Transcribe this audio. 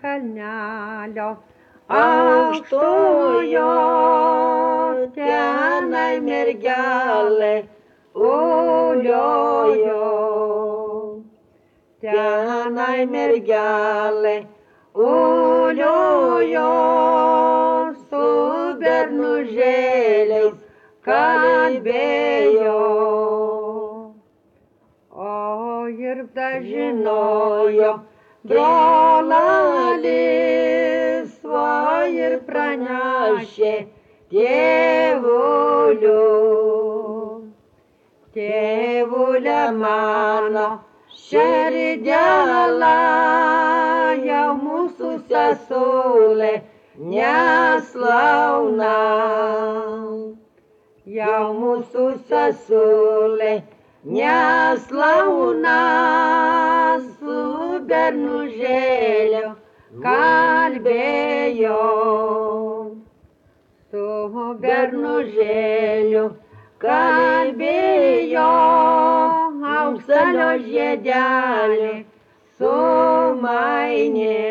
kalnelio aukštojo, tenai mergelė uliojo. Tenai mergelė uliojo, su bernužėliais kalbėjo. O ir Žinojo brolis, va ir pranešė tėvuliu. Tėvulė mano, širdelė, jau mūsų sesulė neslauna. Jau mūsų sesulė neslauna, su bernužėliu kalbėjo. Su bernužėliu kalbėjo, auksalio žiedelį sumainė.